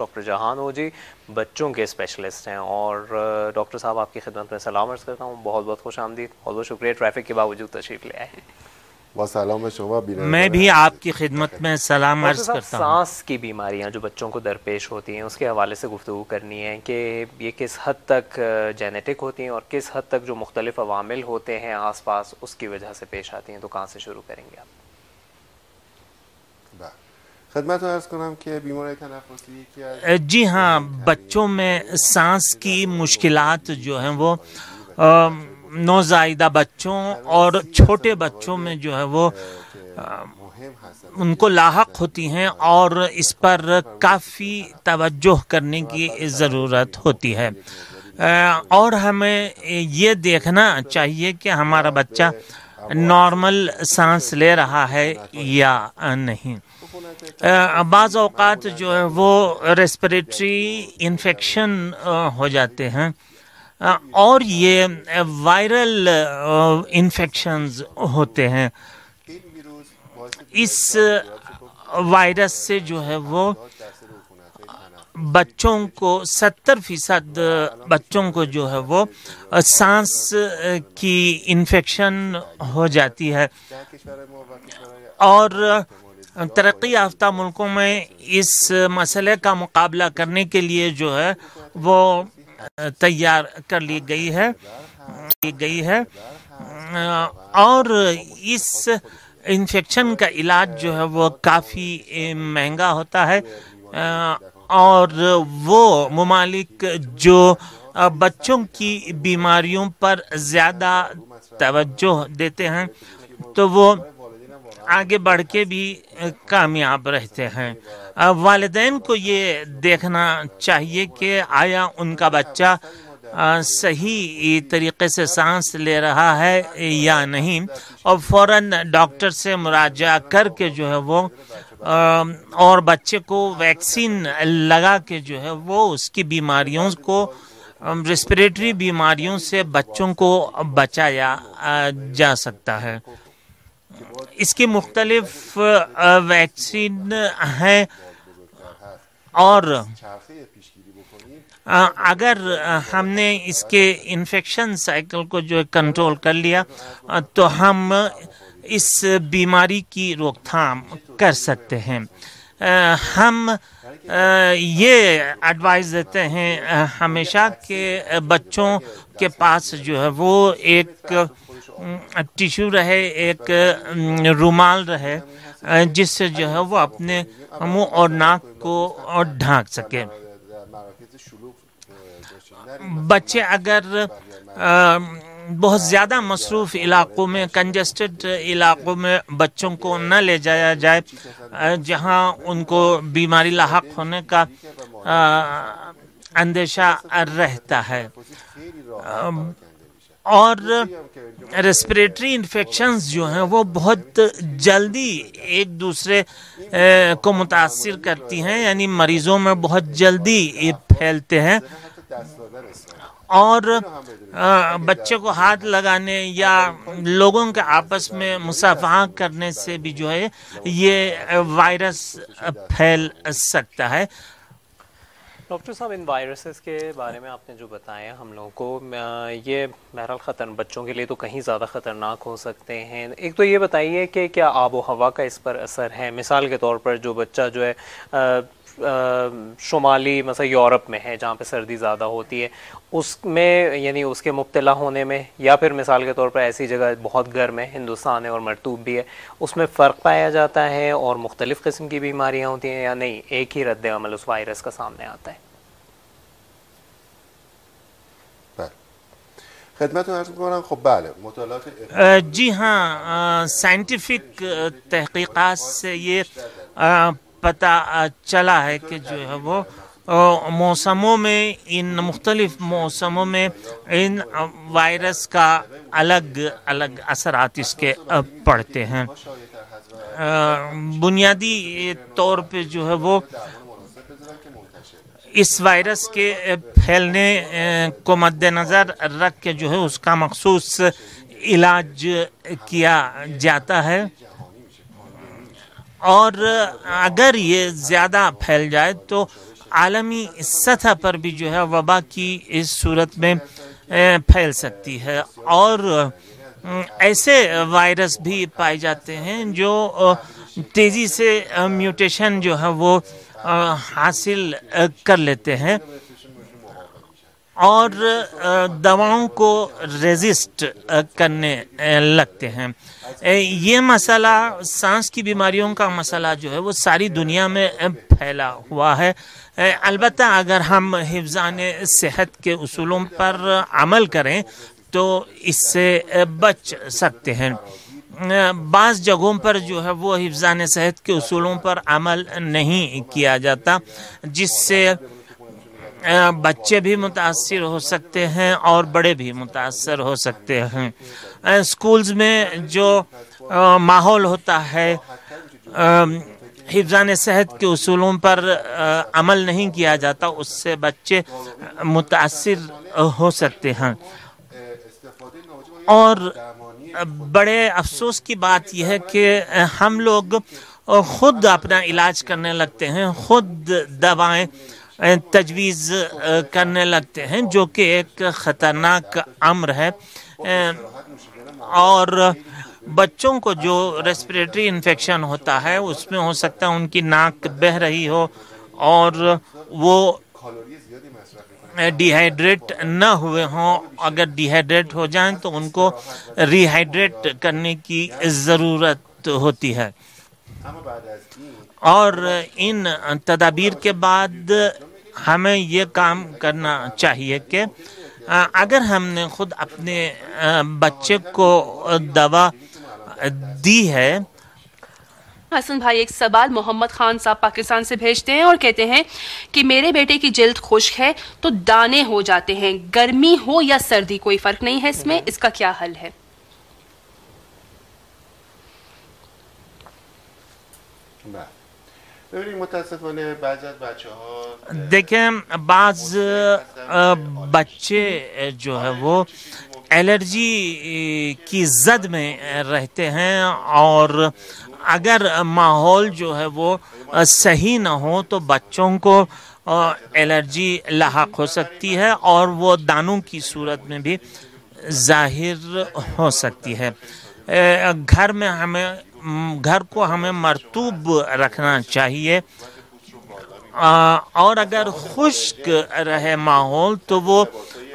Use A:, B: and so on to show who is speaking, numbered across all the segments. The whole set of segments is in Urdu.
A: ڈاکٹر جہان اوجی بچوں کے اسپیشلسٹ ہیں، اور ڈاکٹر صاحب آپ کی خدمت میں سلام عرض کرتا ہوں، بہت بہت خوش آمدید، بہت بہت شکریہ ٹریفک کے باوجود تشریف لے آئے ہیں۔
B: میں بھی آپ کی خدمت میں سلام عرض
A: صاحب
B: کرتا ہوں۔
A: سانس کی بیماریاں جو بچوں کو درپیش ہوتی ہیں اس کے حوالے سے گفتگو کرنی ہے کہ یہ کس حد تک جینیٹک ہوتی ہیں اور کس حد تک جو مختلف عوامل ہوتے ہیں آس پاس اس کی وجہ سے پیش آتی ہیں، تو کہاں سے شروع کریں گے آپ؟
C: خدمت عرض کنم کہ بیماری تنفسی
B: جی ہاں، بچوں میں سانس کی مشکلات جو ہیں وہ نوزائیدہ بچوں اور چھوٹے بچوں میں جو ہے وہ ان کو لاحق ہوتی ہیں، اور اس پر کافی توجہ کرنے کی ضرورت ہوتی ہے، اور ہمیں یہ دیکھنا چاہیے کہ ہمارا بچہ نارمل سانس لے رہا ہے یا نہیں۔ بعض اوقات جو ہے وہ ریسپریٹری انفیکشن ہو جاتے ہیں، اور یہ وائرل انفیکشنز ہوتے ہیں۔ اس وائرس سے جو ہے وہ بچوں کو 70% بچوں کو جو ہے وہ سانس کی انفیکشن ہو جاتی ہے، اور ترقی یافتہ ملکوں میں اس مسئلے کا مقابلہ کرنے کے لیے جو ہے وہ تیار کر لی گئی ہے، اور اس انفیکشن کا علاج جو ہے وہ کافی مہنگا ہوتا ہے، اور وہ ممالک جو بچوں کی بیماریوں پر زیادہ توجہ دیتے ہیں تو وہ آگے بڑھ کے بھی کامیاب رہتے ہیں۔ والدین کو یہ دیکھنا چاہیے کہ آیا ان کا بچہ صحیح طریقے سے سانس لے رہا ہے یا نہیں، اور فوراً ڈاکٹر سے مراجعہ کر کے جو ہے وہ اور بچے کو ویکسین لگا کے جو ہے وہ اس کی بیماریوں کو، ریسپریٹری بیماریوں سے بچوں کو بچایا جا سکتا ہے۔ اس کی مختلف ویکسین ہیں، اور اگر ہم نے اس کے انفیکشن سائیکل کو جو کنٹرول کر لیا تو ہم اس بیماری کی روک تھام کر سکتے ہیں۔ ہم یہ ایڈوائز دیتے ہیں ہمیشہ کہ بچوں کے پاس جو ہے وہ ایک ٹیشو رہے، ایک رومال رہے، جس سے جو ہے وہ اپنے منہ اور ناک کو ڈھانک سکے۔ بچے اگر بہت زیادہ مصروف علاقوں میں، کنجسٹڈ علاقوں میں بچوں کو نہ لے جایا جائے جہاں ان کو بیماری لاحق ہونے کا اندیشہ رہتا ہے، اور ریسپریٹری انفیکشنز جو ہیں وہ بہت جلدی ایک دوسرے کو متاثر کرتی ہیں، یعنی مریضوں میں بہت جلدی پھیلتے ہیں، اور بچے کو ہاتھ لگانے یا لوگوں کے آپس میں مصافحہ کرنے سے بھی جو ہے یہ وائرس پھیل سکتا ہے۔
A: ڈاکٹر صاحب، ان وائرسز کے بارے میں آپ نے جو بتایا ہم لوگوں کو، یہ بہرحال بچوں کے لیے تو کہیں زیادہ خطرناک ہو سکتے ہیں۔ ایک تو یہ بتائیے کہ کیا آب و ہوا کا اس پر اثر ہے؟ مثال کے طور پر جو بچہ جو ہے شمالی مثلا یورپ میں ہے جہاں پہ سردی زیادہ ہوتی ہے، اس میں یعنی اس کے مبتلا ہونے میں، یا پھر مثال کے طور پر ایسی جگہ بہت گرم ہے، ہندوستان ہے اور مرطوب بھی ہے، اس میں فرق پایا جاتا ہے اور مختلف قسم کی بیماریاں ہوتی ہیں، یا نہیں ایک ہی رد عمل اس وائرس کا سامنے آتا ہے؟
C: خدمتتون عرض می‌کنم خب بله مطالعات
B: جی ہاں، سائنٹیفک تحقیقات سے یہ پتہ چلا ہے کہ جو ہے وہ موسموں میں، ان مختلف موسموں میں ان وائرس کا الگ الگ اثرات اس کے پڑتے ہیں۔ بنیادی طور پہ جو ہے وہ اس وائرس کے پھیلنے کو مد نظر رکھ کے جو ہے اس کا مخصوص علاج کیا جاتا ہے، اور اگر یہ زیادہ پھیل جائے تو عالمی سطح پر بھی جو ہے وبا کی اس صورت میں پھیل سکتی ہے، اور ایسے وائرس بھی پائے جاتے ہیں جو تیزی سے میوٹیشن جو ہے وہ حاصل کر لیتے ہیں اور دواؤں کو ریزسٹ کرنے لگتے ہیں۔ یہ مسئلہ سانس کی بیماریوں کا مسئلہ جو ہے وہ ساری دنیا میں پھیلا ہوا ہے۔ البتہ اگر ہم حفظان صحت کے اصولوں پر عمل کریں تو اس سے بچ سکتے ہیں۔ بعض جگہوں پر جو ہے وہ حفظان صحت کے اصولوں پر عمل نہیں کیا جاتا، جس سے بچے بھی متاثر ہو سکتے ہیں اور بڑے بھی متاثر ہو سکتے ہیں۔ اسکولز میں جو ماحول ہوتا ہے، حفظان صحت کے اصولوں پر عمل نہیں کیا جاتا، اس سے بچے متاثر ہو سکتے ہیں۔ اور بڑے افسوس کی بات یہ ہے کہ ہم لوگ خود اپنا علاج کرنے لگتے ہیں، خود دوائیں تجویز کرنے لگتے ہیں، جو کہ ایک خطرناک امر ہے۔ اور بچوں کو جو ریسپریٹری انفیکشن ہوتا ہے اس میں ہو سکتا ہے ان کی ناک بہہ رہی ہو اور وہ ڈی ہائیڈریٹ نہ ہوئے ہوں۔ اگر ڈی ہائیڈریٹ ہو جائیں تو ان کو ری ہائیڈریٹ کرنے کی ضرورت ہوتی ہے۔ اور ان تدابیر کے بعد ہمیں یہ کام کرنا چاہیے کہ اگر ہم نے خود اپنے بچے کو دوا دی ہے۔
D: حسن بھائی، ایک سوال محمد خان صاحب پاکستان سے بھیجتے ہیں اور کہتے ہیں کہ میرے بیٹے کی جلد خشک ہے تو دانے ہو جاتے ہیں، گرمی ہو یا سردی کوئی فرق نہیں ہے اس میں، اس کا کیا حل ہے؟
B: دیکھیں، بعض بچے جو ہے وہ الرجی کی زد میں رہتے ہیں، اور اگر ماحول جو ہے وہ صحیح نہ ہو تو بچوں کو الرجی لاحق ہو سکتی ہے اور وہ دانوں کی صورت میں بھی ظاہر ہو سکتی ہے۔ گھر کو ہمیں مرطوب رکھنا چاہیے، اور اگر خشک رہے ماحول تو وہ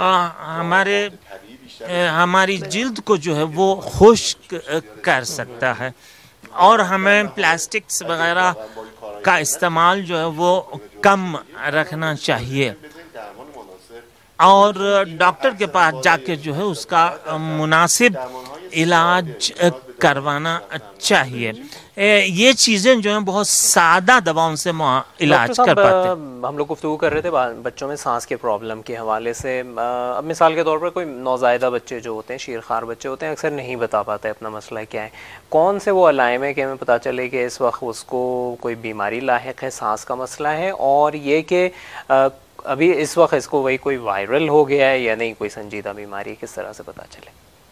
B: ہماری جلد کو جو ہے وہ خشک کر سکتا ہے، اور ہمیں پلاسٹکس وغیرہ کا استعمال جو ہے وہ کم رکھنا چاہیے، اور ڈاکٹر کے پاس جا کے جو ہے اس کا مناسب علاج کروانا چاہیے۔ یہ چیزیں جو ہیں بہت سادہ دواؤں سے علاج کر پاتے ہیں۔
A: ہم لوگ گفتگو کر رہے تھے بچوں میں سانس کے پرابلم کے حوالے سے۔ اب مثال کے طور پر کوئی نوزائیدہ بچے جو ہوتے ہیں، شیرخوار بچے ہوتے ہیں، اکثر نہیں بتا پاتے اپنا مسئلہ کیا ہے۔ کون سے وہ علائم ہے کہ ہمیں پتہ چلے کہ اس وقت اس کو کوئی بیماری لاحق ہے، سانس کا مسئلہ ہے، اور یہ کہ ابھی اس وقت اس کو وہی کوئی وائرل ہو گیا ہے یا نہیں، کوئی سنجیدہ بیماری، کس طرح سے پتہ چلے؟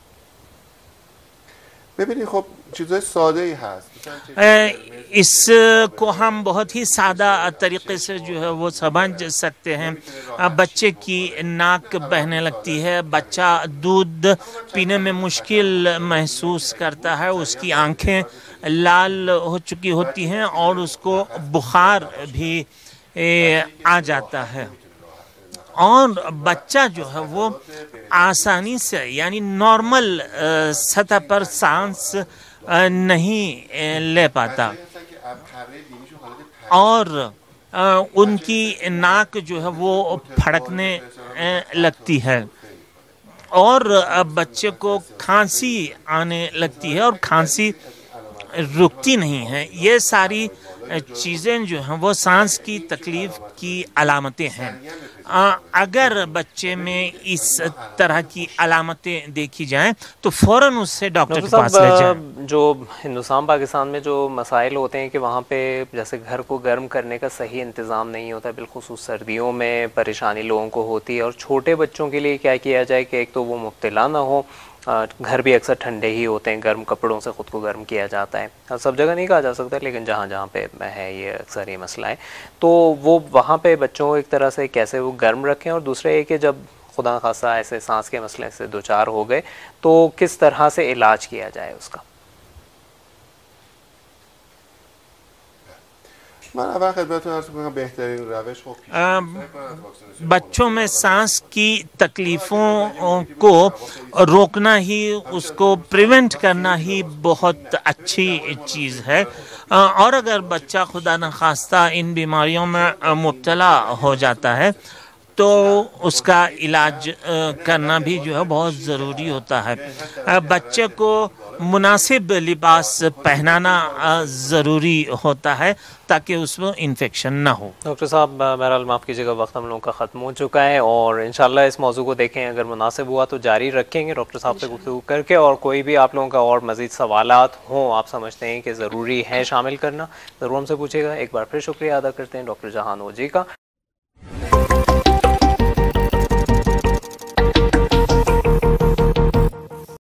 C: ببینید خب چیزای ساده ای هست،
B: اس کو ہم بہت ہی سادہ طریقے سے جو ہے وہ سمجھ سکتے ہیں۔ بچے کی ناک بہنے لگتی ہے، بچہ دودھ پینے میں مشکل محسوس کرتا ہے، اس کی آنکھیں لال ہو چکی ہوتی ہیں اور اس کو بخار بھی آ جاتا ہے، اور بچہ جو ہے وہ آسانی سے یعنی نارمل سطح پر سانس نہیں لے پاتا، اور ان کی ناک جو ہے وہ پھڑکنے لگتی ہے، اور بچے کو کھانسی آنے لگتی ہے اور کھانسی رکتی نہیں ہے۔ یہ ساری چیزیں جو ہیں وہ سانس کی تکلیف کی علامتیں ہیں۔ اگر بچے میں اس طرح کی علامتیں دیکھی جائیں تو فوراً اس سے ڈاکٹر کے پاس لے جائیں۔
A: جو ہندوستان پاکستان میں جو مسائل ہوتے ہیں کہ وہاں پہ جیسے گھر کو گرم کرنے کا صحیح انتظام نہیں ہوتا، بالخصوص سردیوں میں پریشانی لوگوں کو ہوتی ہے، اور چھوٹے بچوں کے لیے کیا کیا جائے کہ ایک تو وہ مبتلا نہ ہو، گھر بھی اکثر ٹھنڈے ہی ہوتے ہیں، گرم کپڑوں سے خود کو گرم کیا جاتا ہے، سب جگہ نہیں کہا جا سکتا لیکن جہاں جہاں پہ ہے یہ اکثر یہ مسئلہ ہے، تو وہ وہاں پہ بچوں کو ایک طرح سے کیسے وہ گرم رکھیں، اور دوسرا یہ کہ جب خدا خاصہ ایسے سانس کے مسئلے سے دوچار ہو گئے تو کس طرح سے علاج کیا جائے اس کا؟
C: من اول خدمتتون عرض می‌کنم بهترین روش
B: بچوں میں سانس کی تکلیفوں کو روکنا ہی، اس کو پریونٹ کرنا ہی بہت اچھی چیز ہے، اور اگر بچہ خدا نخواستہ ان بیماریوں میں مبتلا ہو جاتا ہے تو اس کا علاج کرنا بھی جو ہے بہت ضروری ہوتا ہے۔ بچے کو مناسب لباس پہنانا ضروری ہوتا ہے تاکہ اس میں انفیکشن نہ ہو۔
A: ڈاکٹر صاحب بہرحال معاف کیجیے گا، وقت ہم لوگوں کا ختم ہو چکا ہے، اور انشاءاللہ اس موضوع کو دیکھیں، اگر مناسب ہوا تو جاری رکھیں گے ڈاکٹر صاحب سے گفتگو کر کے، اور کوئی بھی آپ لوگوں کا اور مزید سوالات ہوں آپ سمجھتے ہیں کہ ضروری ہے شامل کرنا، ضرور ہم سے پوچھے گا۔ ایک بار پھر شکریہ ادا کرتے ہیں ڈاکٹر جہان اوجی کا۔